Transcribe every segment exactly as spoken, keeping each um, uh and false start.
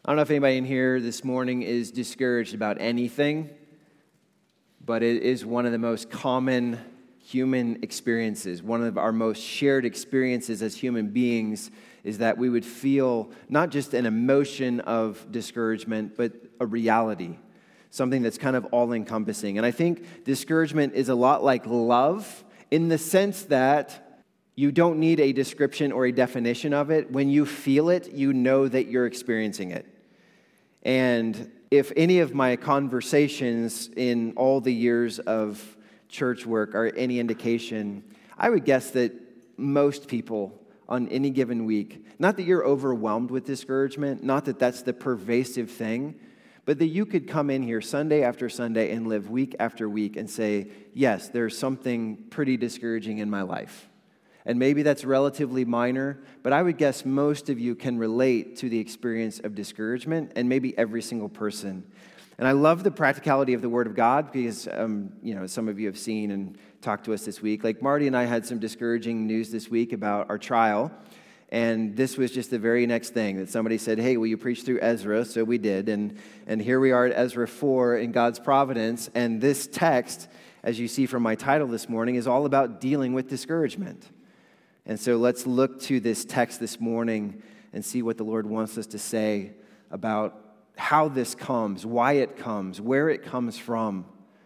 I don't know if anybody in here this morning is discouraged about anything, but it is one of the most common human experiences. One of our most shared experiences as human beings is that we would feel not just an emotion of discouragement, but a reality, something that's kind of all-encompassing. And I think discouragement is a lot like love in the sense that you don't need a description or a definition of it. When you feel it, you know that you're experiencing it. And if any of my conversations in all the years of church work are any indication, I would guess that most people on any given week, not that you're overwhelmed with discouragement, not that that's the pervasive thing, but that you could come in here Sunday after Sunday and live week after week and say, yes, there's something pretty discouraging in my life. And maybe that's relatively minor, but I would guess most of you can relate to the experience of discouragement, and maybe every single person. And I love the practicality of the Word of God because, um, you know, some of you have seen and talked to us this week. Like Marty and I had some discouraging news this week about our trial, and this was just the very next thing that somebody said, hey, will you preach through Ezra? So we did, and, and here we are at Ezra four in God's providence, and this text, as you see from my title this morning, is all about dealing with discouragement. And so let's look to this text this morning and see what the Lord wants us to say about how this comes, why it comes, where it comes from.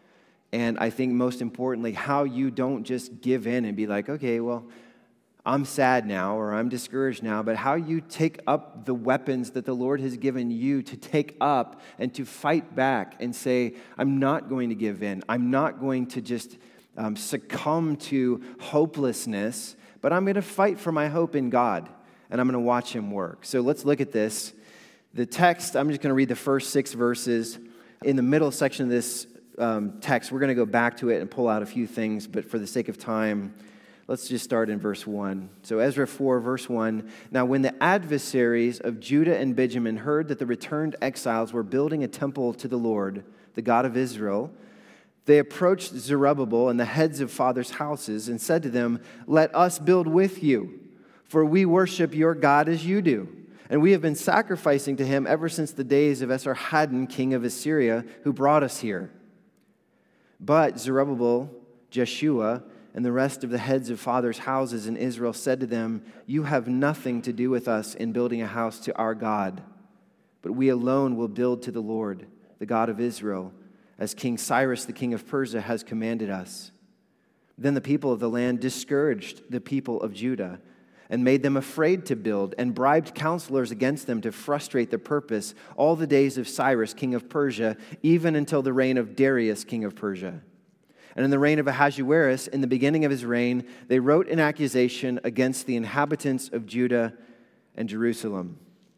And I think most importantly, how you don't just give in and be like, okay, well, I'm sad now or I'm discouraged now, but how you take up the weapons that the Lord has given you to take up and to fight back and say, I'm not going to give in. I'm not going to just um, succumb to hopelessness, but I'm going to fight for my hope in God, and I'm going to watch Him work. So let's look at this. The text, I'm just going to read the first six verses. In the middle section of this um, text, we're going to go back to it and pull out a few things, but for the sake of time, let's just start in verse one. So Ezra four, verse one, Now when the adversaries of Judah and Benjamin heard that the returned exiles were building a temple to the Lord, the God of Israel, they approached Zerubbabel and the heads of fathers' houses and said to them, Let us build with you, for we worship your God as you do. And we have been sacrificing to him ever since the days of Esarhaddon, king of Assyria, who brought us here. But Zerubbabel, Jeshua, and the rest of the heads of fathers' houses in Israel said to them, You have nothing to do with us in building a house to our God, but we alone will build to the Lord, the God of Israel, as King Cyrus, the king of Persia, has commanded us. Then the people of the land discouraged the people of Judah and made them afraid to build and bribed counselors against them to frustrate their purpose all the days of Cyrus, king of Persia, even until the reign of Darius, king of Persia. And in the reign of Ahasuerus, in the beginning of his reign, they wrote an accusation against the inhabitants of Judah and Jerusalem.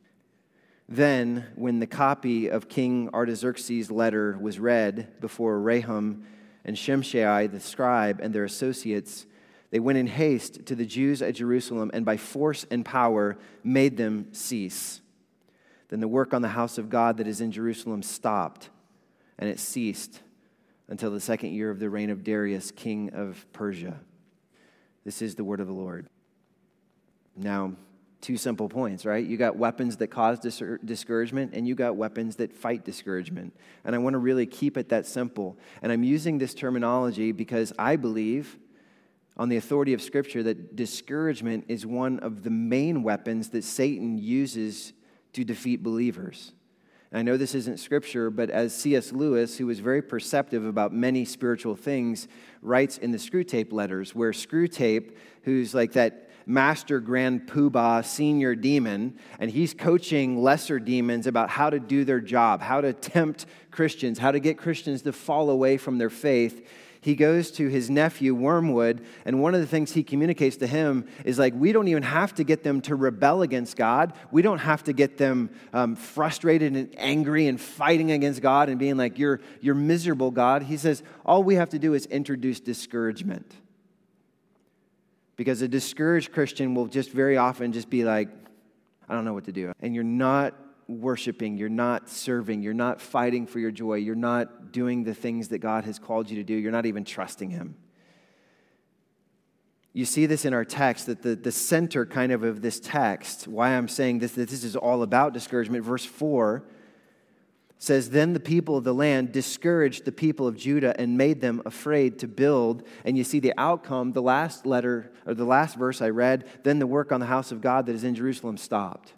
Then, when the copy of King Artaxerxes' letter was read before Rahum and Shimshai the scribe and their associates, they went in haste to the Jews at Jerusalem and by force and power made them cease. Then the work on the house of God that is in Jerusalem stopped, and it ceased until the second year of the reign of Darius, king of Persia. This is the word of the Lord. Now, two simple points, right? You got weapons that cause dis- discouragement, and you got weapons that fight discouragement. And I want to really keep it that simple. And I'm using this terminology because I believe, on the authority of Scripture, that discouragement is one of the main weapons that Satan uses to defeat believers. And I know this isn't Scripture, but as C S Lewis, who was very perceptive about many spiritual things, writes in the Screwtape letters, where Screwtape, who's like that master grand poobah senior demon, and he's coaching lesser demons about how to do their job, how to tempt Christians, how to get Christians to fall away from their faith. He goes to his nephew Wormwood, and one of the things he communicates to him is like, we don't even have to get them to rebel against God. We don't have to get them um, frustrated and angry and fighting against God and being like, you're, you're miserable, God. He says, all we have to do is introduce discouragement. Because a discouraged Christian will just very often just be like, I don't know what to do. And you're not worshiping, you're not serving, you're not fighting for your joy, you're not doing the things that God has called you to do, you're not even trusting Him. You see this in our text, that the, the center kind of of this text, why I'm saying this, that this is all about discouragement. Verse four says, then the people of the land discouraged the people of Judah and made them afraid to build. And you see the outcome, the last letter, or the last verse I read, then the work on the house of God that is in Jerusalem stopped.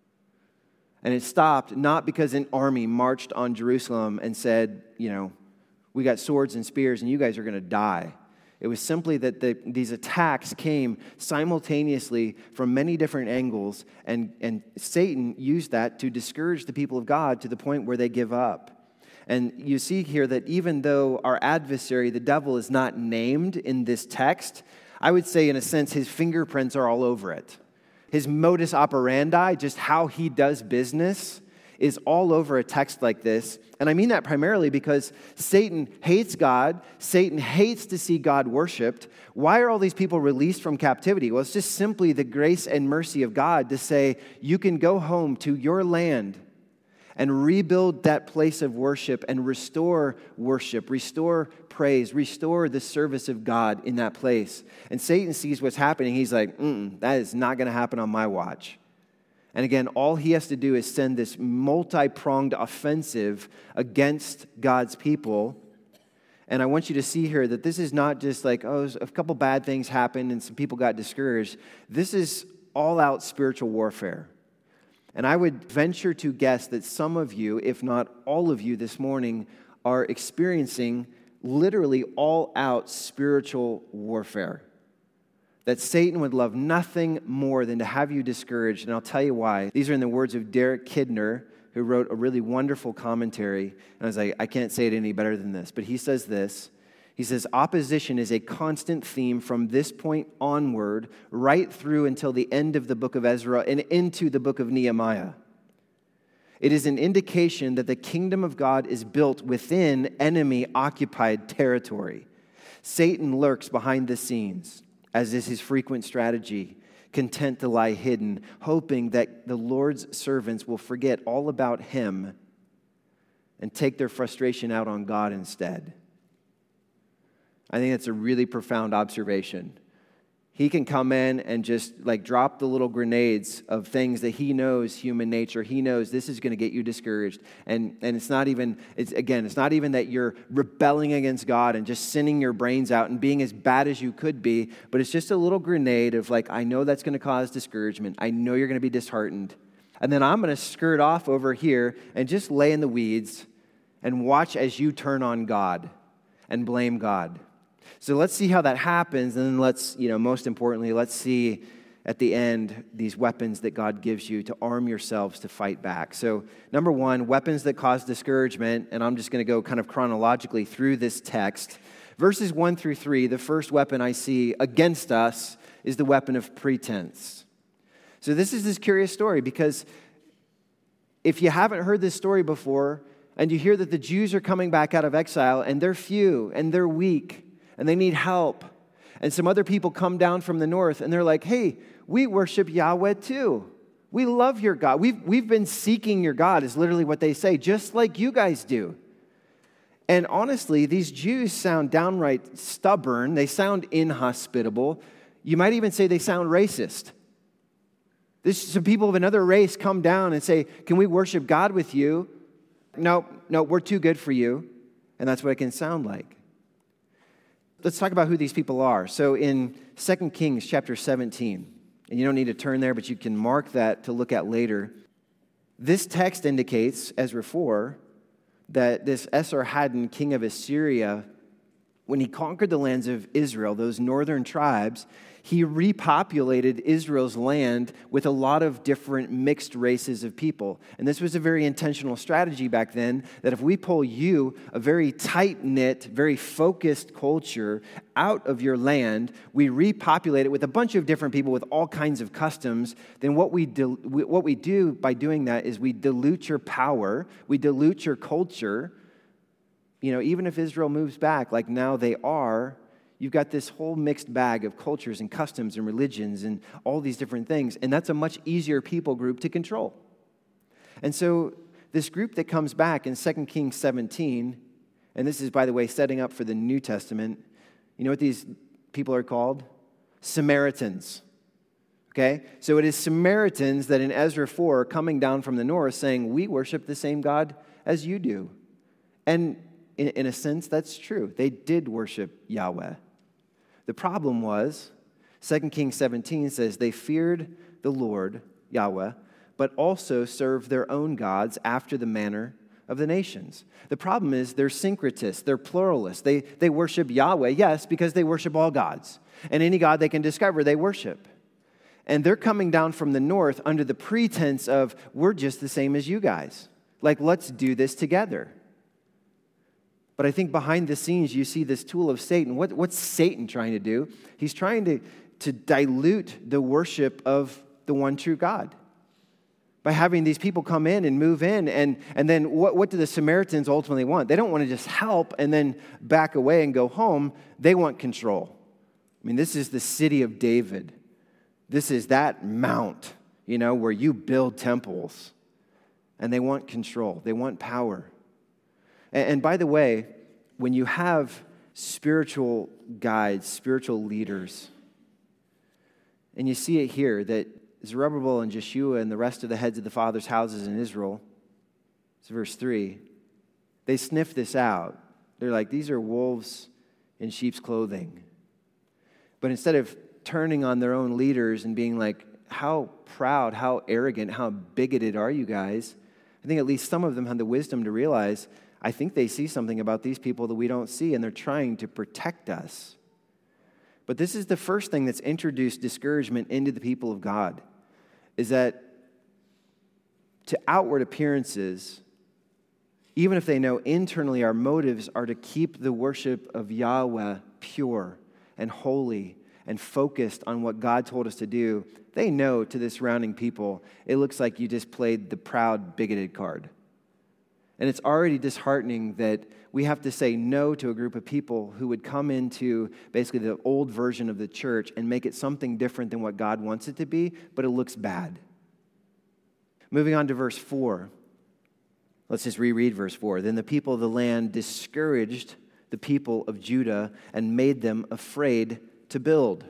And it stopped not because an army marched on Jerusalem and said, you know, we got swords and spears and you guys are going to die. It was simply that the, these attacks came simultaneously from many different angles, and, and Satan used that to discourage the people of God to the point where they give up. And you see here that even though our adversary, the devil, is not named in this text, I would say in a sense his fingerprints are all over it. His modus operandi, just how he does business, is all over a text like this. And I mean that primarily because Satan hates God. Satan hates to see God worshiped. Why are all these people released from captivity? Well, it's just simply the grace and mercy of God to say, you can go home to your land and rebuild that place of worship and restore worship, restore praise, restore the service of God in that place. And Satan sees what's happening. He's like, mm, that is not going to happen on my watch. And again, all he has to do is send this multi-pronged offensive against God's people. And I want you to see here that this is not just like, oh, a couple bad things happened and some people got discouraged. This is all-out spiritual warfare. And I would venture to guess that some of you, if not all of you this morning, are experiencing literally all-out spiritual warfare. That Satan would love nothing more than to have you discouraged, and I'll tell you why. These are in the words of Derek Kidner, who wrote a really wonderful commentary, and I was like, I can't say it any better than this, but he says this. He says, opposition is a constant theme from this point onward, right through until the end of the book of Ezra and into the book of Nehemiah. It is an indication that the kingdom of God is built within enemy-occupied territory. Satan lurks behind the scenes, as is his frequent strategy, content to lie hidden, hoping that the Lord's servants will forget all about him and take their frustration out on God instead. I think that's a really profound observation. He can come in and just like drop the little grenades of things that he knows human nature. He knows this is going to get you discouraged. And, and it's not even, it's again, it's not even that you're rebelling against God and just sinning your brains out and being as bad as you could be, but it's just a little grenade of like, I know that's going to cause discouragement. I know you're going to be disheartened. And then I'm going to skirt off over here and just lay in the weeds and watch as you turn on God and blame God. So let's see how that happens, and then let's, you know, most importantly, let's see at the end these weapons that God gives you to arm yourselves to fight back. So number one, weapons that cause discouragement, and I'm just going to go kind of chronologically through this text. Verses one through three, the first weapon I see against us is the weapon of pretense. So this is this curious story, because if you haven't heard this story before, and you hear that the Jews are coming back out of exile, and they're few, and they're weak, and they need help. And some other people come down from the north, and they're like, hey, we worship Yahweh too. We love your God. We've, we've been seeking your God, is literally what they say, just like you guys do. And honestly, these Jews sound downright stubborn. They sound inhospitable. You might even say they sound racist. This, some people of another race come down and say, can we worship God with you? No, no, we're too good for you. And that's what it can sound like. Let's talk about who these people are. So in Second Kings chapter seventeen, and you don't need to turn there, but you can mark that to look at later. This text indicates, Ezra four, that this Esarhaddon, king of Assyria, when he conquered the lands of Israel, those northern tribes, he repopulated Israel's land with a lot of different mixed races of people. And this was a very intentional strategy back then, that if we pull you, a very tight-knit, very focused culture, out of your land, we repopulate it with a bunch of different people with all kinds of customs, then what we, do, what we do by doing that is we dilute your power, we dilute your culture. You know, even if Israel moves back, like now they are, you've got this whole mixed bag of cultures and customs and religions and all these different things, and that's a much easier people group to control. And so this group that comes back in Second Kings seventeen, and this is, by the way, setting up for the New Testament, you know what these people are called? Samaritans. Okay? So it is Samaritans that in Ezra four are coming down from the north saying, we worship the same God as you do. And in, in a sense, that's true. They did worship Yahweh. The problem was, Second Kings seventeen says, they feared the Lord, Yahweh, but also served their own gods after the manner of the nations. The problem is they're syncretists, they're pluralists. They, they worship Yahweh, yes, because they worship all gods. And any god they can discover, they worship. And they're coming down from the north under the pretense of, we're just the same as you guys. Like, let's do this together. But I think behind the scenes, you see this tool of Satan. What, what's Satan trying to do? He's trying to, to dilute the worship of the one true God by having these people come in and move in. And, and then what, what do the Samaritans ultimately want? They don't want to just help and then back away and go home. They want control. I mean, this is the city of David. This is that mount, you know, where you build temples. And they want control. They want power. And, and by the way, when you have spiritual guides, spiritual leaders, and you see it here that Zerubbabel and Jeshua and the rest of the heads of the fathers' houses in Israel, it's verse three, they sniff this out. They're like, these are wolves in sheep's clothing. But instead of turning on their own leaders and being like, how proud, how arrogant, how bigoted are you guys? I think at least some of them had the wisdom to realize, I think they see something about these people that we don't see, and they're trying to protect us. But this is the first thing that's introduced discouragement into the people of God, is that to outward appearances, even if they know internally our motives are to keep the worship of Yahweh pure and holy and focused on what God told us to do, they know to the surrounding people, it looks like you just played the proud, bigoted card. And it's already disheartening that we have to say no to a group of people who would come into basically the old version of the church and make it something different than what God wants it to be, but it looks bad. Moving on to verse four. Let's just reread verse four. Then the people of the land discouraged the people of Judah and made them afraid to build.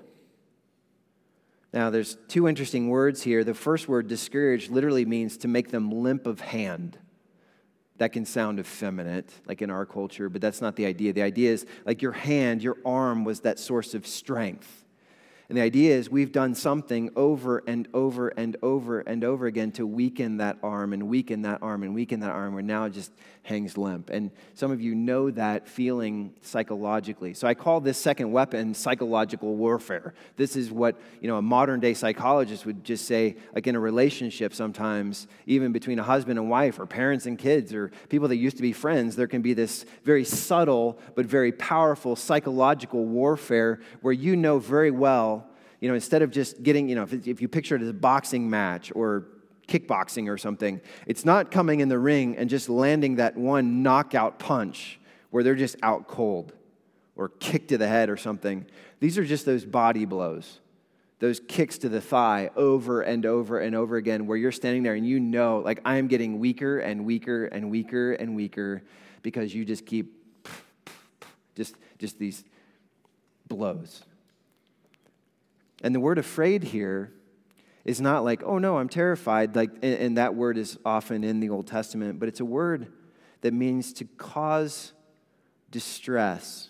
Now, there's two interesting words here. The first word, discouraged, literally means to make them limp of hand. That can sound effeminate, like in our culture, but that's not the idea. The idea is like your hand, your arm was that source of strength. And the idea is we've done something over and over and over and over again to weaken that arm and weaken that arm and weaken that arm, where now it just hangs limp. And some of you know that feeling psychologically. So I call this second weapon psychological warfare. This is what, you know, a modern day psychologist would just say, like in a relationship sometimes, even between a husband and wife or parents and kids or people that used to be friends, there can be this very subtle but very powerful psychological warfare where you know very well, you know, instead of just getting, you know, if, if you picture it as a boxing match or kickboxing or something, it's not coming in the ring and just landing that one knockout punch where they're just out cold or kick to the head or something. These are just those body blows, those kicks to the thigh over and over and over again, where you're standing there and you know, like, I am getting weaker and weaker and weaker and weaker because you just keep just, just these blows. And the word afraid here is not like, oh no, I'm terrified. Like, and, and that word is often in the Old Testament, but it's a word that means to cause distress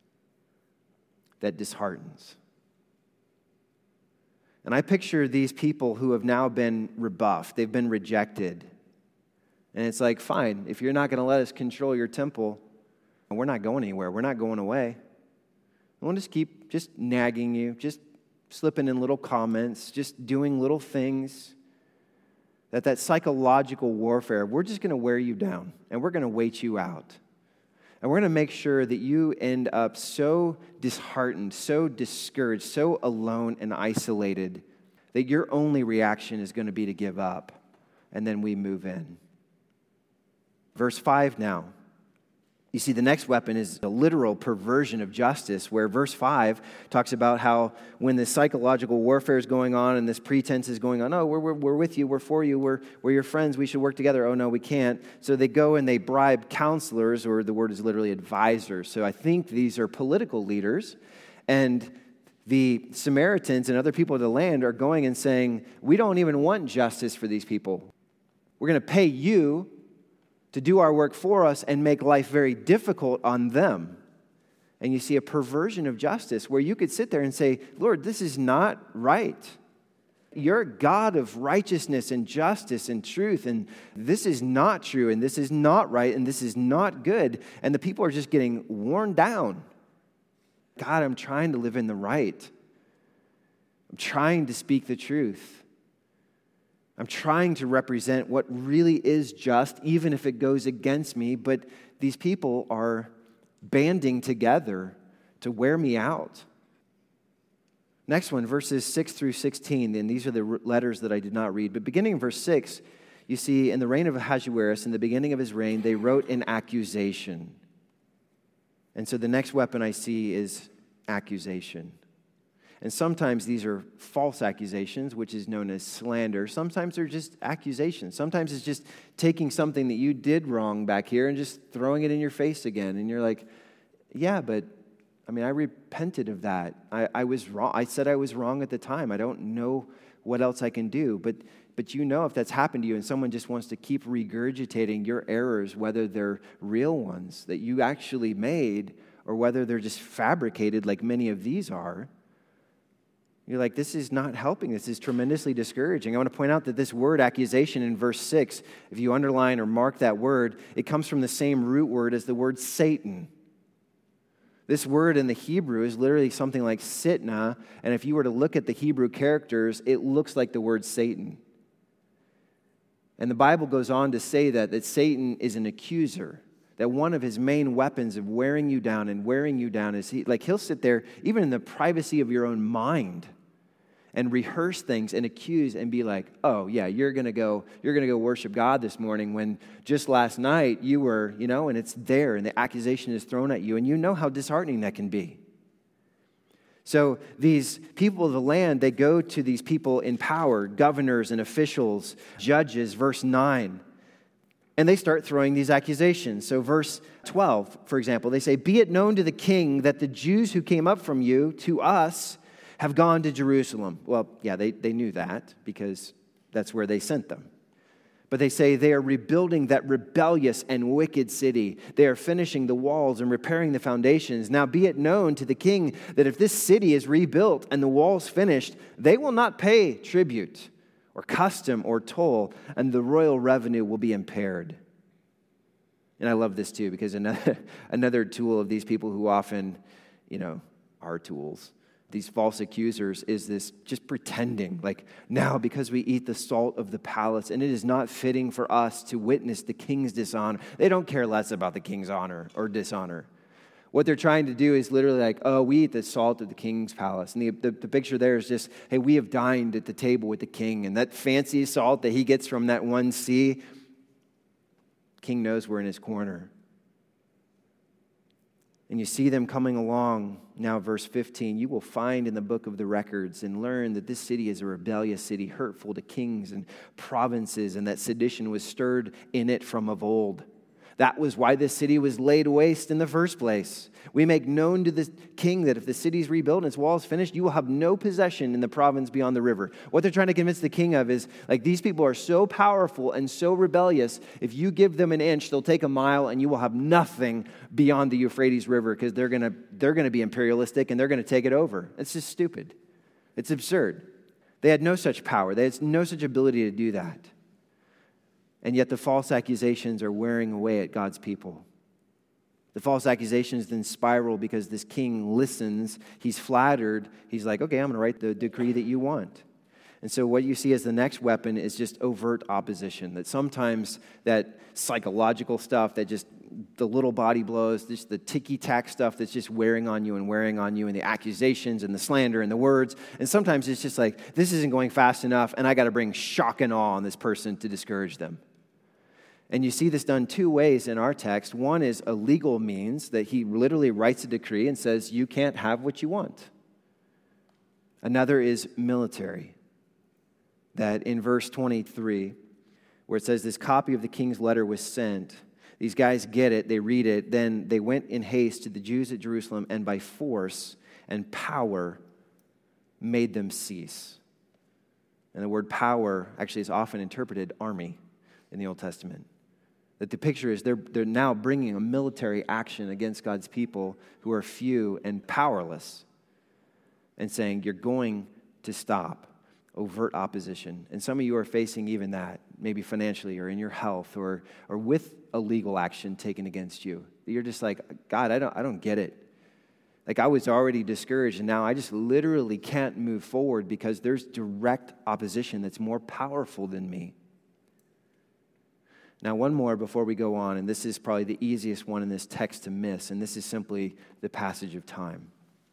that disheartens. And I picture these people who have now been rebuffed. They've been rejected. And it's like, fine, if you're not going to let us control your temple, we're not going anywhere. We're not going away. We'll just keep just nagging you, just slipping in little comments, just doing little things. That that psychological warfare, we're just going to wear you down, and we're going to wait you out. And we're going to make sure that you end up so disheartened, so discouraged, so alone and isolated that your only reaction is going to be to give up. And then we move in. Verse five now. You see, the next weapon is a literal perversion of justice, where verse five talks about how when this psychological warfare is going on and this pretense is going on, oh, we're, we're, we're with you, we're for you, we're, we're your friends, we should work together. Oh, no, we can't. So they go and they bribe counselors, or the word is literally advisors. So I think these are political leaders, and The Samaritans and other people of the land are going and saying, we don't even want justice for these people. We're going to pay you to do our work for us and make life very difficult on them. And you see a perversion of justice where you could sit there and say, Lord, this is not right. You're a God of righteousness and justice and truth, and this is not true, and this is not right, and this is not good. And the people are just getting worn down. God, I'm trying to live in the right. I'm trying to speak the truth. I'm trying to represent what really is just, even if it goes against me, but these people are banding together to wear me out. Next one, verses six through sixteen, and these are the letters that I did not read. But beginning in verse six, you see, in the reign of Ahasuerus, in the beginning of his reign, they wrote an accusation. And so the next weapon I see is accusation. And sometimes these are false accusations, which is known as slander. Sometimes they're just accusations. Sometimes it's just taking something that you did wrong back here and just throwing it in your face again. And you're like, yeah, but I mean, I repented of that. I, I was wrong. I said I was wrong at the time. I don't know what else I can do. But but you know if that's happened to you and someone just wants to keep regurgitating your errors, whether they're real ones that you actually made or whether they're just fabricated like many of these are, you're like, this is not helping. This is tremendously discouraging. I want to point out that this word accusation in verse six, if you underline or mark that word, it comes from the same root word as the word Satan. This word in the Hebrew is literally something like sitna, and if you were to look at the Hebrew characters, it looks like the word Satan. And the Bible goes on to say that, that Satan is an accuser, that one of his main weapons of wearing you down and wearing you down is, he, like he'll sit there, even in the privacy of your own mind, and rehearse things and accuse and be like, oh yeah, you're gonna go, you're gonna go worship God this morning when just last night you were, you know, and it's there and the accusation is thrown at you and you know how disheartening that can be. So these people of the land, they go to these people in power, governors and officials, judges, verse nine, and they start throwing these accusations. So verse twelve, for example, they say, be it known to the king that the Jews who came up from you to us have gone to Jerusalem. Well, yeah, they, they knew that because that's where they sent them. But they say they are rebuilding that rebellious and wicked city. They are finishing the walls and repairing the foundations. Now be it known to the king that if this city is rebuilt and the walls finished, they will not pay tribute or custom or toll, and the royal revenue will be impaired. And I love this too, because another, another tool of these people who often, you know, are tools, these false accusers, is this just pretending like, now because we eat the salt of the palace and it is not fitting for us to witness the king's dishonor. They don't care less about the king's honor or dishonor. What they're trying to do is literally like, oh, we eat the salt of the king's palace. And the, the, the picture there is just, hey, we have dined at the table with the king. And that fancy salt that he gets from that one sea, king knows we're in his corner. And you see them coming along. Now, verse fifteen, you will find in the book of the records and learn that this city is a rebellious city, hurtful to kings and provinces, and that sedition was stirred in it from of old. That was why this city was laid waste in the first place. We make known to the king that if the city is rebuilt and its walls finished, you will have no possession in the province beyond the river. What they're trying to convince the king of is, like, these people are so powerful and so rebellious, if you give them an inch, they'll take a mile and you will have nothing beyond the Euphrates River because they're going to they're going to be imperialistic and they're going to take it over. It's just stupid. It's absurd. They had no such power. They had no such ability to do that. And yet the false accusations are wearing away at God's people. The false accusations then spiral because this king listens. He's flattered. He's like, okay, I'm going to write the decree that you want. And so what you see as the next weapon is just overt opposition. That sometimes that psychological stuff, that just the little body blows, just the ticky-tack stuff that's just wearing on you and wearing on you, and the accusations and the slander and the words. And sometimes it's just like, this isn't going fast enough, and I got to bring shock and awe on this person to discourage them. And you see this done two ways in our text. One is a legal means that he literally writes a decree and says, you can't have what you want. Another is military. That in verse twenty-three, where it says this copy of the king's letter was sent, these guys get it, they read it, then they went in haste to the Jews at Jerusalem and by force and power made them cease. And the word power actually is often interpreted army in the Old Testament. That the picture is they're, they're now bringing a military action against God's people who are few and powerless and saying, you're going to stop overt opposition. And some of you are facing even that, maybe financially or in your health or or with a legal action taken against you. You're just like, God, I don't I don't get it. Like I was already discouraged and now I just literally can't move forward because there's direct opposition that's more powerful than me. Now, one more before we go on, and this is probably the easiest one in this text to miss, and this is simply the passage of time.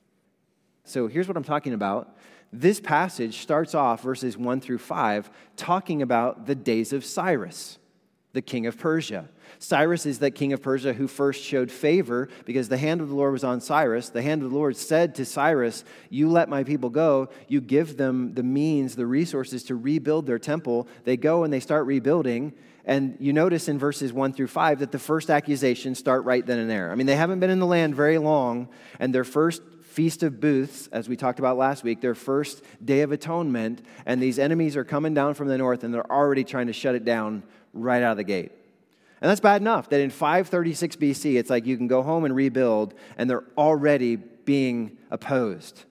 So here's what I'm talking about. This passage starts off, verses one through five, talking about the days of Cyrus, the king of Persia. Cyrus is that king of Persia who first showed favor because the hand of the Lord was on Cyrus. The hand of the Lord said to Cyrus, you let my people go. You give them the means, the resources to rebuild their temple. They go and they start rebuilding. And you notice in verses one through five that the first accusations start right then and there. I mean, they haven't been in the land very long, and their first Feast of Booths, as we talked about last week, their first Day of Atonement, and these enemies are coming down from the north, and they're already trying to shut it down right out of the gate. And that's bad enough that in five thirty-six B C, it's like you can go home and rebuild, and they're already being opposed.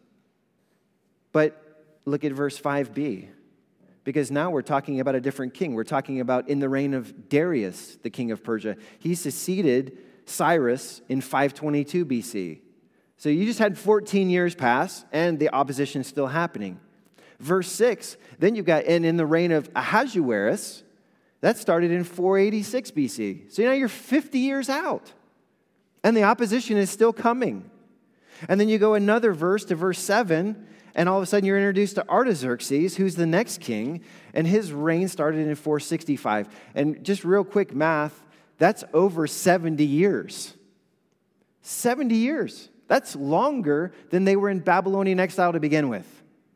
But look at verse five b. Because now we're talking about a different king. We're talking about in the reign of Darius, the king of Persia. He succeeded Cyrus in five twenty-two B C. So you just had fourteen years pass, and the opposition is still happening. Verse six, then you've got, and in the reign of Ahasuerus, that started in four eighty-six B C. So now you're fifty years out, and the opposition is still coming. And then you go another verse to verse seven, and all of a sudden you're introduced to Artaxerxes, who's the next king, and his reign started in four sixty-five. And just real quick math, that's over seventy years. seventy years. That's longer than they were in Babylonian exile to begin with.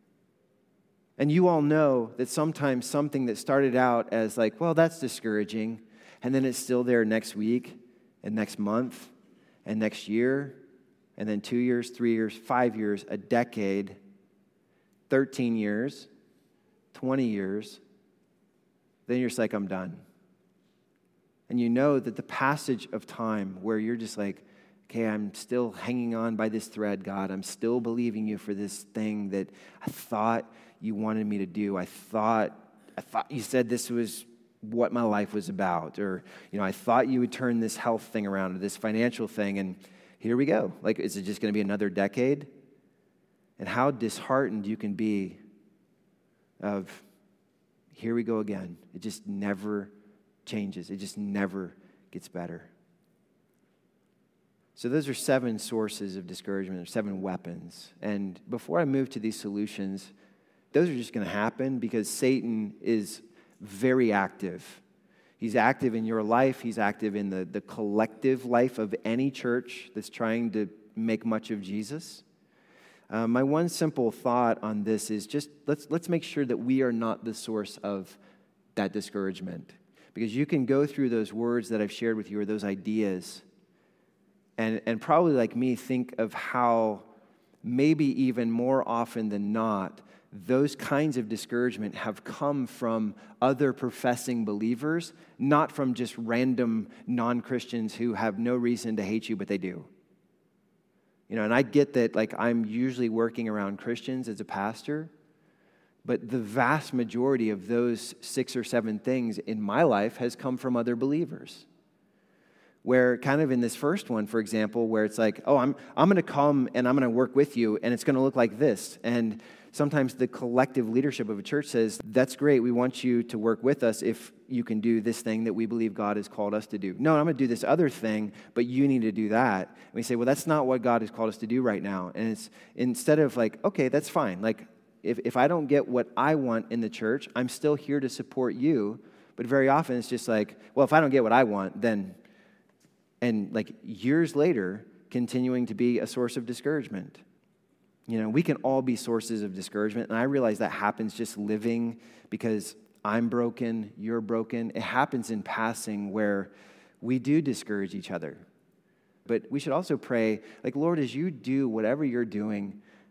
And you all know that sometimes something that started out as like, well, that's discouraging, and then it's still there next week, and next month, and next year, and then two years, three years, five years, a decade, thirteen years, twenty years, then you're just like, I'm done. And you know that the passage of time where you're just like, okay, I'm still hanging on by this thread, God. I'm still believing you for this thing that I thought you wanted me to do. I thought, I thought you said this was what my life was about. Or, you know, I thought you would turn this health thing around or this financial thing. And here we go. Like, is it just going to be another decade? And how disheartened you can be of, here we go again. It just never changes. It just never gets better. So those are seven sources of discouragement, or seven weapons. And before I move to these solutions, those are just going to happen because Satan is very active. He's active in your life. He's active in the, the collective life of any church that's trying to make much of Jesus. Uh, my one simple thought on this is just let's let's make sure that we are not the source of that discouragement. Because you can go through those words that I've shared with you or those ideas and, and probably like me think of how maybe even more often than not, those kinds of discouragement have come from other professing believers, not from just random non-Christians who have no reason to hate you, but they do. You know, and I get that, like, I'm usually working around Christians as a pastor, but the vast majority of those six or seven things in my life has come from other believers. Where kind of in this first one, for example, where it's like, oh, I'm I'm going to come and I'm going to work with you, and it's going to look like this. And sometimes the collective leadership of a church says, that's great, we want you to work with us if you can do this thing that we believe God has called us to do. No, I'm going to do this other thing, but you need to do that. And we say, well, that's not what God has called us to do right now. And it's instead of like, okay, that's fine. Like, if, if I don't get what I want in the church, I'm still here to support you. But very often it's just like, well, if I don't get what I want, then... And like years later, continuing to be a source of discouragement. You know, we can all be sources of discouragement. And I realize that happens just living because I'm broken, you're broken. It happens in passing where we do discourage each other. But we should also pray, like, Lord, as you do whatever you're doing,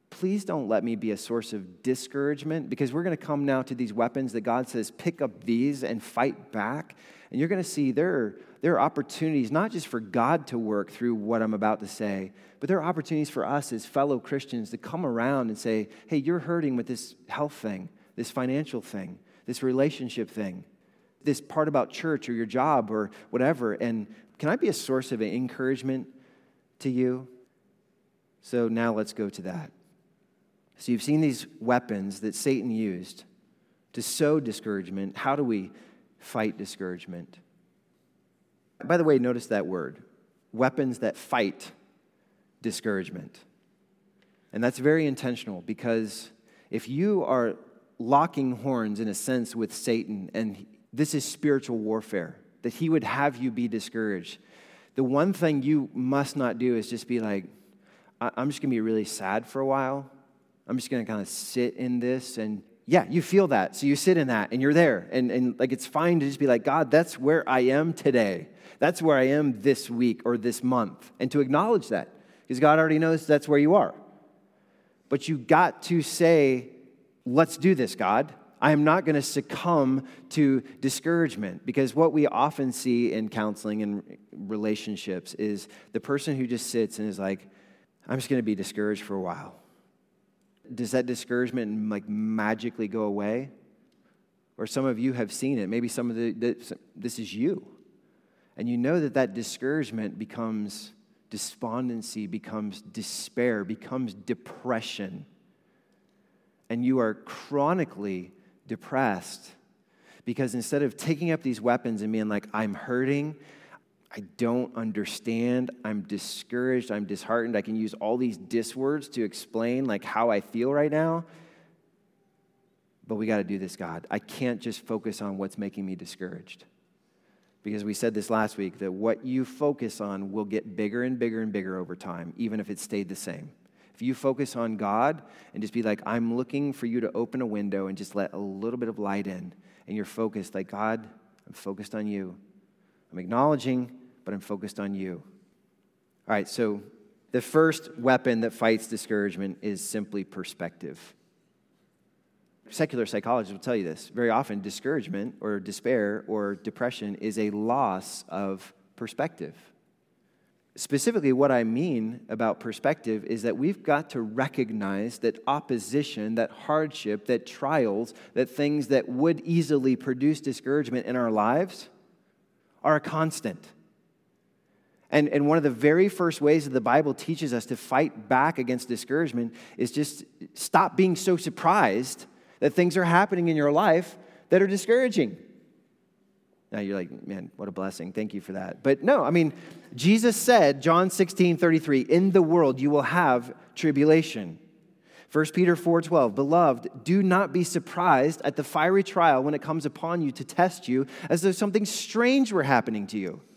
please don't let me be a source of discouragement, because we're going to come now to these weapons that God says, pick up these and fight back. And you're going to see there are, there are opportunities, not just for God to work through what I'm about to say, but there are opportunities for us as fellow Christians to come around and say, hey, you're hurting with this health thing, this financial thing, this relationship thing, this part about church or your job or whatever. And can I be a source of encouragement to you? So now let's go to that. So you've seen these weapons that Satan used to sow discouragement. How do we fight discouragement? By the way, notice that word, weapons that fight discouragement. And that's very intentional, because if you are locking horns in a sense with Satan, and this is spiritual warfare, that he would have you be discouraged, the one thing you must not do is just be like, I'm just going to be really sad for a while. I'm just going to kind of sit in this. And yeah, you feel that. So you sit in that and you're there. And, and like, it's fine to just be like, God, that's where I am today. That's where I am this week or this month. And to acknowledge that, because God already knows that's where you are. But you got to say, let's do this, God. I am not going to succumb to discouragement, because what we often see in counseling and relationships is the person who just sits and is like, I'm just going to be discouraged for a while. Does that discouragement like magically go away? Or some of you have seen it. Maybe some of the, the this is you. And you know that that discouragement becomes despondency, becomes despair, becomes depression. And you are chronically depressed, because instead of taking up these weapons and being like, I'm hurting, I don't understand, I'm discouraged, I'm disheartened, I can use all these dis words to explain like how I feel right now, but we got to do this, God. I can't just focus on what's making me discouraged, because we said this last week, that what you focus on will get bigger and bigger and bigger over time, even if it stayed the same. If you focus on God and just be like, I'm looking for you to open a window and just let a little bit of light in, and you're focused like, God, I'm focused on you. I'm acknowledging, but I'm focused on you. All right, so the first weapon that fights discouragement is simply perspective. Secular psychologists will tell you this. Very often, discouragement or despair or depression is a loss of perspective. Specifically, what I mean about perspective is that we've got to recognize that opposition, that hardship, that trials, that things that would easily produce discouragement in our lives are a constant. And, and one of the very first ways that the Bible teaches us to fight back against discouragement is just stop being so surprised that things are happening in your life that are discouraging. Now you're like, man, what a blessing. Thank you for that. But no, I mean, Jesus said, John sixteen thirty-three, in the world you will have tribulation. First Peter four twelve, beloved, do not be surprised at the fiery trial when it comes upon you to test you, as though something strange were happening to you.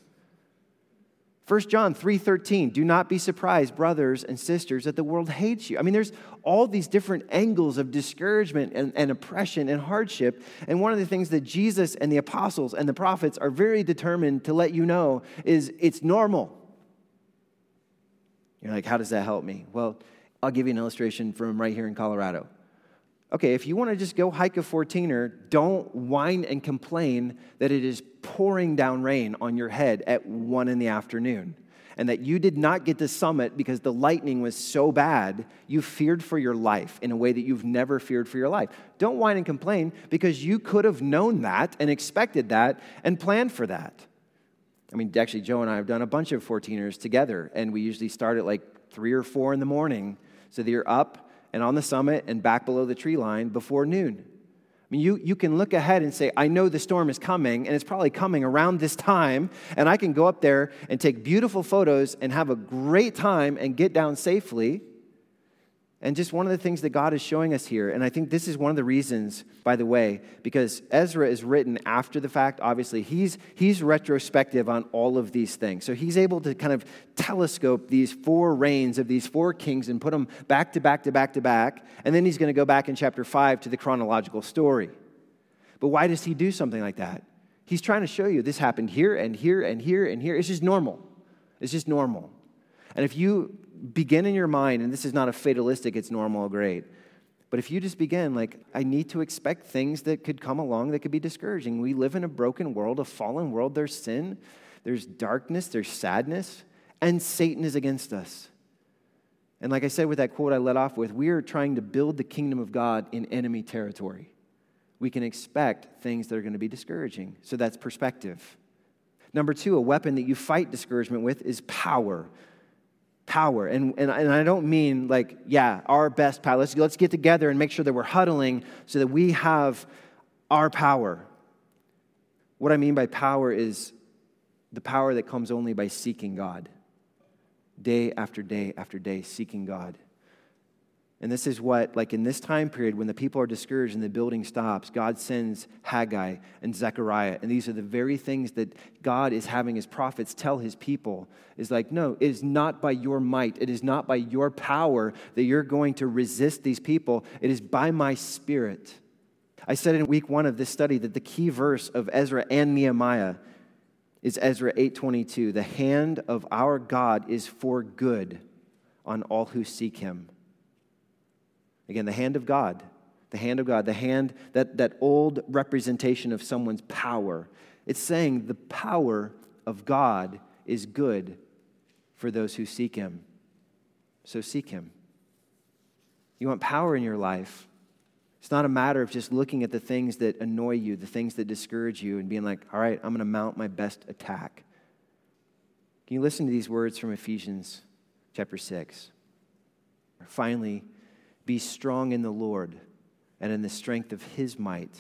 First John three thirteen, do not be surprised, brothers and sisters, that the world hates you. I mean, there's all these different angles of discouragement and, and oppression and hardship. And one of the things that Jesus and the apostles and the prophets are very determined to let you know is it's normal. You're like, how does that help me? Well, I'll give you an illustration from right here in Colorado. Okay, if you want to just go hike a fourteener, don't whine and complain that it is pouring down rain on your head at one in the afternoon, and that you did not get to summit because the lightning was so bad, you feared for your life in a way that you've never feared for your life. Don't whine and complain, because you could have known that and expected that and planned for that. I mean, actually, Joe and I have done a bunch of fourteeners together, and we usually start at like three or four in the morning, so that you're up and on the summit and back below the tree line before noon. I mean, you, you can look ahead and say, I know the storm is coming, and it's probably coming around this time, and I can go up there and take beautiful photos and have a great time and get down safely. And just one of the things that God is showing us here, and I think this is one of the reasons, by the way, because Ezra is written after the fact, obviously, he's, he's retrospective on all of these things. So he's able to kind of telescope these four reigns of these four kings and put them back to back to back to back, and then he's going to go back in chapter five to the chronological story. But why does he do something like that? He's trying to show you this happened here and here and here and here. It's just normal. It's just normal. And if you begin in your mind, and this is not a fatalistic, it's normal, great. But if you just begin, like, I need to expect things that could come along that could be discouraging. We live in a broken world, a fallen world. There's sin, there's darkness, there's sadness, and Satan is against us. And like I said with that quote I led off with, we are trying to build the kingdom of God in enemy territory. We can expect things that are going to be discouraging. So that's perspective. Number two, a weapon that you fight discouragement with is power. Power. And, and, and I don't mean like, yeah, our best power. Let's, let's get together and make sure that we're huddling so that we have our power. What I mean by power is the power that comes only by seeking God. Day after day after day, seeking God. And this is what, like in this time period, when the people are discouraged and the building stops, God sends Haggai and Zechariah. And these are the very things that God is having his prophets tell his people. Is like, no, it is not by your might. It is not by your power that you're going to resist these people. It is by my Spirit. I said in week one of this study that the key verse of Ezra and Nehemiah is Ezra eight twenty-two. The hand of our God is for good on all who seek him. Again, the hand of God, the hand of God, the hand, that, that old representation of someone's power. It's saying the power of God is good for those who seek him. So seek him. You want power in your life. It's not a matter of just looking at the things that annoy you, the things that discourage you, and being like, all right, I'm going to mount my best attack. Can you listen to these words from Ephesians chapter six? Finally, be strong in the Lord and in the strength of his might.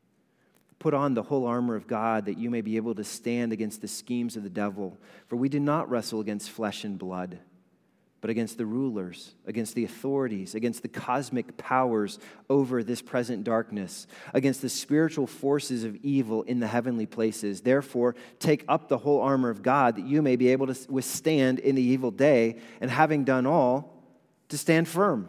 Put on the whole armor of God that you may be able to stand against the schemes of the devil. For we do not wrestle against flesh and blood, but against the rulers, against the authorities, against the cosmic powers over this present darkness, against the spiritual forces of evil in the heavenly places. Therefore, take up the whole armor of God that you may be able to withstand in the evil day, and having done all, to stand firm.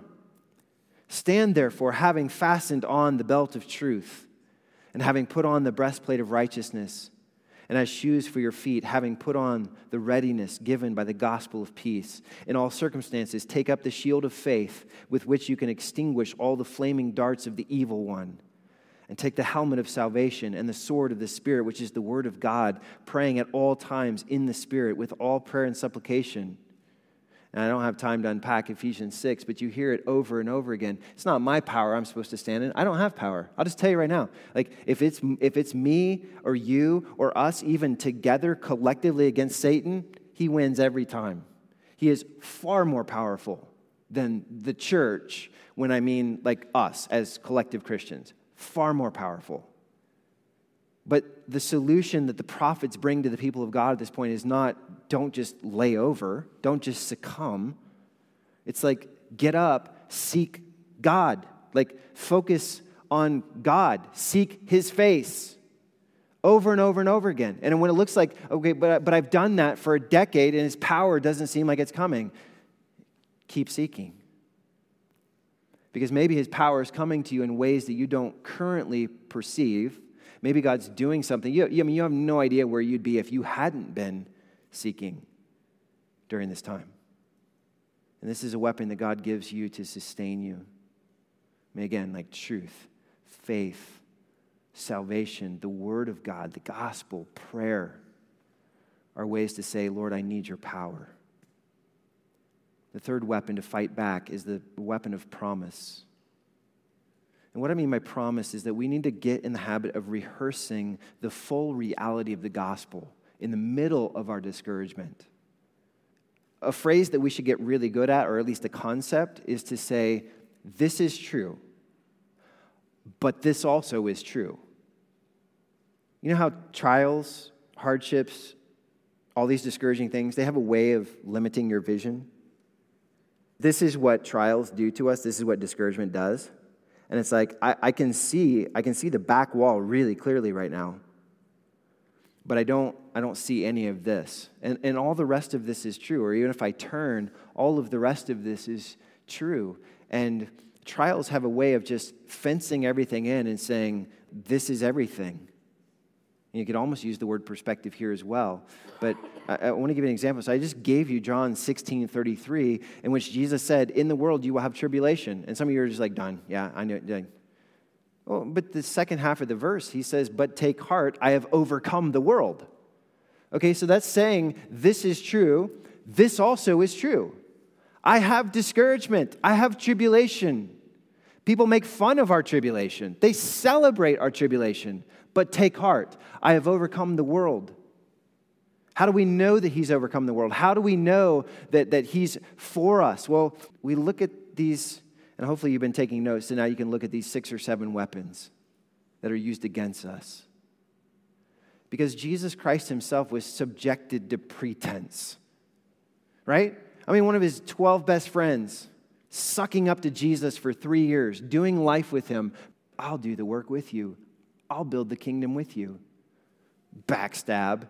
Stand therefore, having fastened on the belt of truth, and having put on the breastplate of righteousness, and as shoes for your feet, having put on the readiness given by the gospel of peace. In all circumstances, take up the shield of faith with which you can extinguish all the flaming darts of the evil one. And take the helmet of salvation and the sword of the Spirit, which is the word of God, praying at all times in the Spirit with all prayer and supplication. And I don't have time to unpack Ephesians six, but you hear it over and over again. It's not my power I'm supposed to stand in. I don't have power. I'll just tell you right now. Like, if it's if it's me or you or us even together collectively against Satan, he wins every time. He is far more powerful than the church when I mean like us as collective Christians. Far more powerful. But the solution that the prophets bring to the people of God at this point is not, don't just lay over, don't just succumb. It's like, get up, seek God. Like, focus on God. Seek his face over and over and over again. And when it looks like, okay, but, but I've done that for a decade and his power doesn't seem like it's coming, keep seeking. Because maybe his power is coming to you in ways that you don't currently perceive. Maybe God's doing something. You, I mean, you have no idea where you'd be if you hadn't been seeking during this time. And this is a weapon that God gives you to sustain you. I mean, again, like truth, faith, salvation, the word of God, the gospel, prayer are ways to say, Lord, I need your power. The third weapon to fight back is the weapon of promise. And what I mean by promise is that we need to get in the habit of rehearsing the full reality of the gospel in the middle of our discouragement. A phrase that we should get really good at, or at least a concept, is to say, this is true, but this also is true. You know how trials, hardships, all these discouraging things, they have a way of limiting your vision? This is what trials do to us. This is what discouragement does. And it's like, I, I can see, I can see the back wall really clearly right now. But I don't, I don't see any of this. And, and all the rest of this is true. Or even if I turn, all of the rest of this is true. And trials have a way of just fencing everything in and saying, this is everything. And you could almost use the word perspective here as well. But I, I want to give you an example. So I just gave you John sixteen thirty-three, in which Jesus said, in the world you will have tribulation. And some of you are just like, done. Yeah, I know it. Well, but the second half of the verse, he says, but take heart, I have overcome the world. Okay, so that's saying this is true. This also is true. I have discouragement. I have tribulation. People make fun of our tribulation. They celebrate our tribulation. But take heart, I have overcome the world. How do we know that he's overcome the world? How do we know that, that he's for us? Well, we look at these, and hopefully you've been taking notes, so now you can look at these six or seven weapons that are used against us. Because Jesus Christ himself was subjected to pretense, right? I mean, one of his twelve best friends, sucking up to Jesus for three years, doing life with him. I'll do the work with you. I'll build the kingdom with you. Backstab.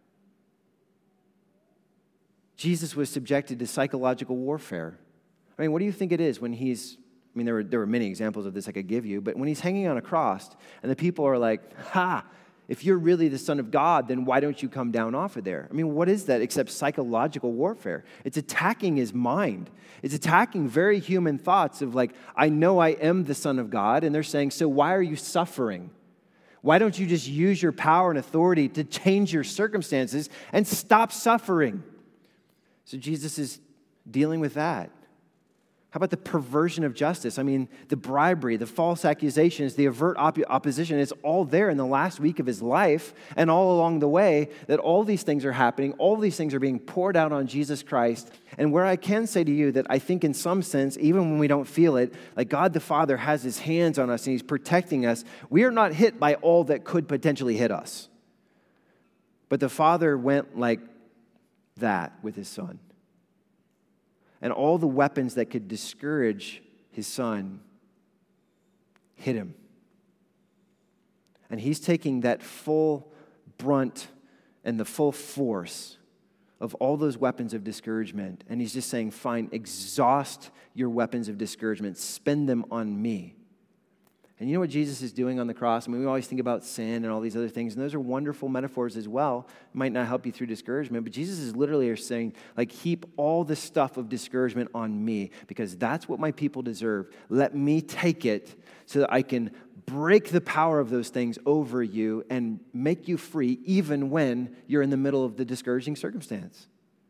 Jesus was subjected to psychological warfare. I mean, what do you think it is when he's, I mean, there were, there were many examples of this I could give you, but when he's hanging on a cross and the people are like, ha, if you're really the Son of God, then why don't you come down off of there? I mean, what is that except psychological warfare? It's attacking his mind. It's attacking very human thoughts of like, I know I am the Son of God, and they're saying, so why are you suffering? Why don't you just use your power and authority to change your circumstances and stop suffering? So Jesus is dealing with that. How about the perversion of justice? I mean, the bribery, the false accusations, the overt op- opposition, it's all there in the last week of his life and all along the way that all these things are happening. All these things are being poured out on Jesus Christ. And where I can say to you that I think in some sense, even when we don't feel it, like God the Father has his hands on us and he's protecting us, we are not hit by all that could potentially hit us. But the Father went like that with his Son. And all the weapons that could discourage his Son hit him. And he's taking that full brunt and the full force of all those weapons of discouragement. And he's just saying, fine, exhaust your weapons of discouragement. Spend them on me. And you know what Jesus is doing on the cross? I mean, we always think about sin and all these other things, and those are wonderful metaphors as well. It might not help you through discouragement, but Jesus is literally saying, like, heap all the stuff of discouragement on me, because that's what my people deserve. Let me take it so that I can break the power of those things over you and make you free even when you're in the middle of the discouraging circumstance.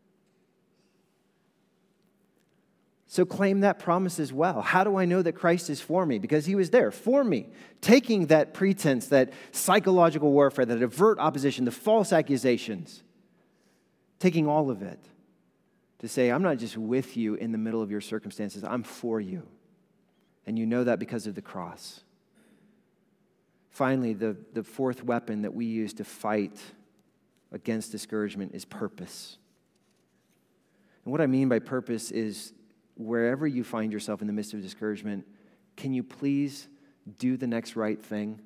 So claim that promise as well. How do I know that Christ is for me? Because he was there for me, taking that pretense, that psychological warfare, that overt opposition, the false accusations, taking all of it to say, I'm not just with you in the middle of your circumstances, I'm for you. And you know that because of the cross. Finally, the, the fourth weapon that we use to fight against discouragement is purpose. And what I mean by purpose is, wherever you find yourself in the midst of discouragement, can you please do the next right thing?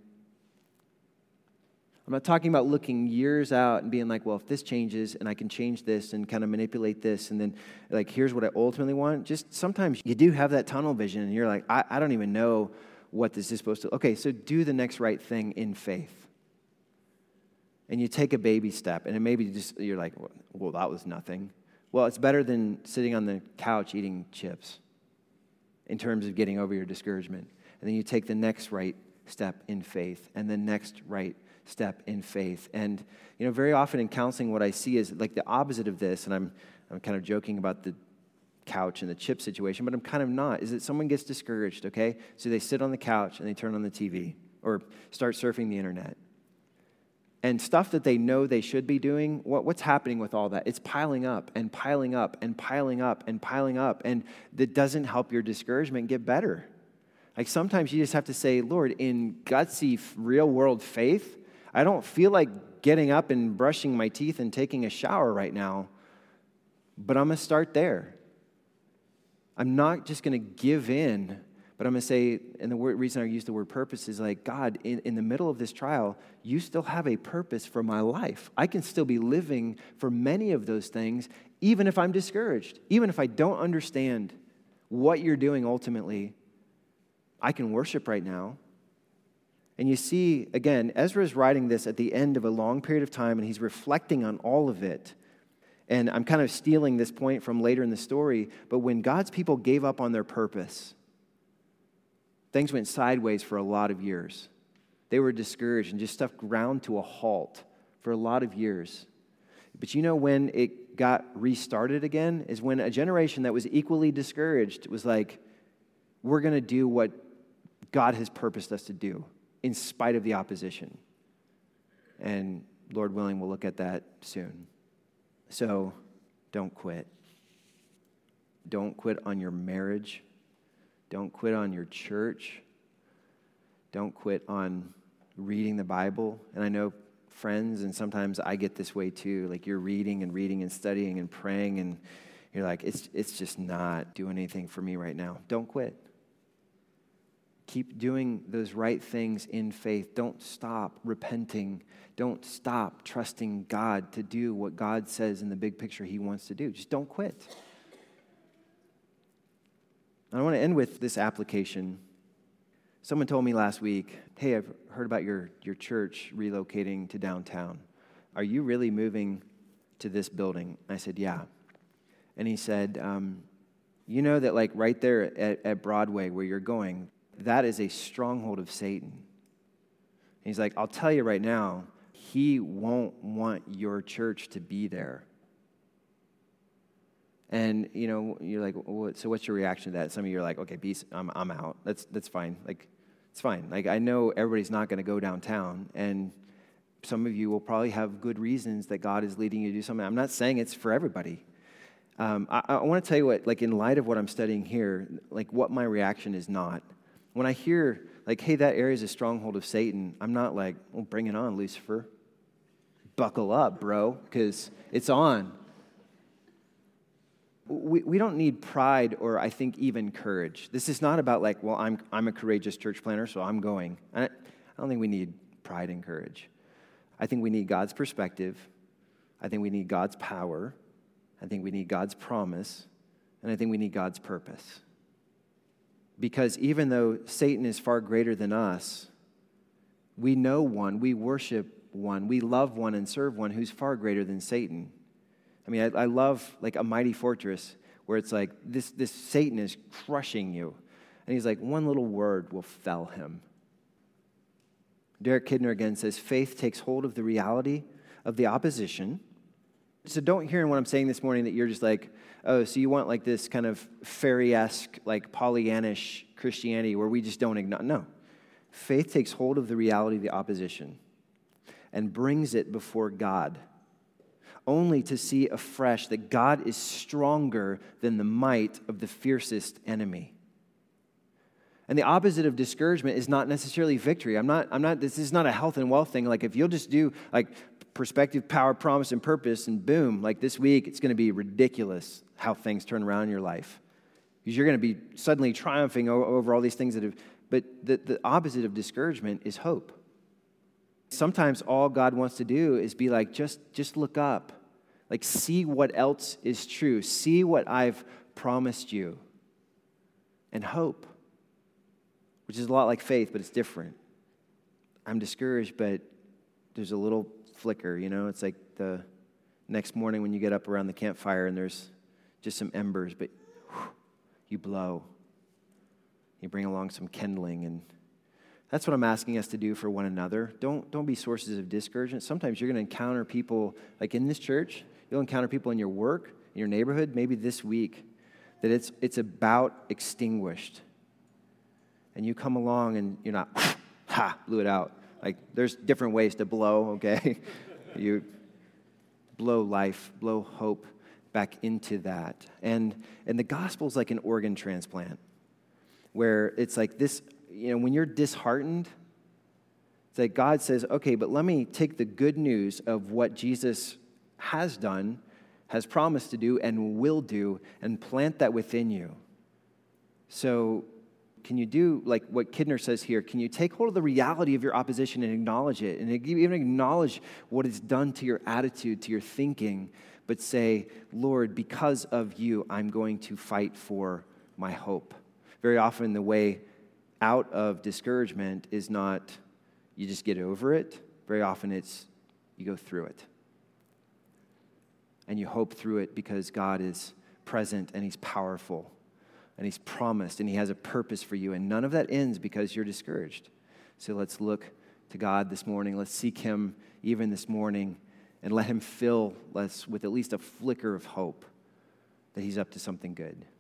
I'm not talking about looking years out and being like, well, if this changes and I can change this and kind of manipulate this and then like, here's what I ultimately want. Just sometimes you do have that tunnel vision and you're like, I, I don't even know what this is supposed to. Okay, so do the next right thing in faith. And you take a baby step and it maybe just, you're like, well, that was nothing. Well, it's better than sitting on the couch eating chips in terms of getting over your discouragement. And then you take the next right step in faith and the next right step in faith. And, you know, very often in counseling, what I see is like the opposite of this, and I'm I'm kind of joking about the couch and the chip situation, but I'm kind of not, is that someone gets discouraged, okay? So they sit on the couch and they turn on the T V or start surfing the internet. And stuff that they know they should be doing, what, what's happening with all that? It's piling up and piling up and piling up and piling up. And that doesn't help your discouragement get better. Like sometimes you just have to say, Lord, in gutsy, real-world faith, I don't feel like getting up and brushing my teeth and taking a shower right now, but I'm going to start there. I'm not just going to give in. But I'm going to say, and the word, reason I use the word purpose is like, God, in, in the middle of this trial, you still have a purpose for my life. I can still be living for many of those things, even if I'm discouraged. Even if I don't understand what you're doing ultimately, I can worship right now. And you see, again, Ezra is writing this at the end of a long period of time, and he's reflecting on all of it. And I'm kind of stealing this point from later in the story, but when God's people gave up on their purpose, things went sideways for a lot of years. They were discouraged and just stuff ground to a halt for a lot of years. But you know when it got restarted again is when a generation that was equally discouraged was like, we're going to do what God has purposed us to do in spite of the opposition. And Lord willing, we'll look at that soon. So don't quit. Don't quit on your marriage. Don't quit on your church. Don't quit on reading the Bible. And I know friends, and sometimes I get this way too, like you're reading and reading and studying and praying, and you're like, it's it's just not doing anything for me right now. Don't quit. Keep doing those right things in faith. Don't stop repenting. Don't stop trusting God to do what God says in the big picture he wants to do. Just don't quit. I want to end with this application. Someone told me last week, hey, I've heard about your, your church relocating to downtown. Are you really moving to this building? I said, yeah. And he said, um, you know that like right there at, at Broadway where you're going, that is a stronghold of Satan. And he's like, I'll tell you right now, he won't want your church to be there. And, you know, you're like, well, so what's your reaction to that? Some of you are like, okay, peace, I'm, I'm out. That's that's fine. Like, it's fine. Like, I know everybody's not going to go downtown, and some of you will probably have good reasons that God is leading you to do something. I'm not saying it's for everybody. Um, I, I want to tell you what, like, in light of what I'm studying here, like, what my reaction is not. When I hear, like, hey, that area is a stronghold of Satan, I'm not like, well, bring it on, Lucifer. Buckle up, bro, because it's on. We we don't need pride or I think even courage. This is not about like, well, I'm I'm a courageous church planner, so I'm going. I, I don't think we need pride and courage. I think we need God's perspective. I think we need God's power. I think we need God's promise. And I think we need God's purpose. Because even though Satan is far greater than us, we know one, we worship one, we love one and serve one who's far greater than Satan. I mean, I, I love like a mighty fortress where it's like this, this Satan is crushing you. And he's like, one little word will fell him. Derek Kidner again says, faith takes hold of the reality of the opposition. So don't hear in what I'm saying this morning that you're just like, oh, so you want like this kind of fairy-esque, like Pollyannish Christianity where we just don't acknowledge. No. Faith takes hold of the reality of the opposition and brings it before God, only to see afresh that God is stronger than the might of the fiercest enemy. And the opposite of discouragement is not necessarily victory. I'm not, I'm not, this is not a health and wealth thing. Like if you'll just do like perspective, power, promise, and purpose, and boom, like this week, it's going to be ridiculous how things turn around in your life. Because you're going to be suddenly triumphing over all these things that have, but the, the opposite of discouragement is hope. Sometimes all God wants to do is be like, just, just look up. Like, see what else is true. See what I've promised you. And hope, which is a lot like faith, but it's different. I'm discouraged, but there's a little flicker, you know? It's like the next morning when you get up around the campfire and there's just some embers, but whew, you blow. You bring along some kindling, and that's what I'm asking us to do for one another. Don't, don't be sources of discouragement. Sometimes you're going to encounter people, like in this church, you'll encounter people in your work, in your neighborhood, maybe this week, that it's it's about extinguished. And you come along and you're not, ha, blew it out. Like, there's different ways to blow, okay? You blow life, blow hope back into that. And and the gospel's like an organ transplant, where it's like this, you know, when you're disheartened, it's like God says, okay, but let me take the good news of what Jesus has done, has promised to do, and will do, and plant that within you. So can you do, like what Kidner says here, can you take hold of the reality of your opposition and acknowledge it, and even acknowledge what it's done to your attitude, to your thinking, but say, Lord, because of you, I'm going to fight for my hope. Very often the way out of discouragement is not you just get over it. Very often it's you go through it. And you hope through it because God is present and he's powerful and he's promised and he has a purpose for you. And none of that ends because you're discouraged. So let's look to God this morning. Let's seek him even this morning and let him fill us with at least a flicker of hope that he's up to something good.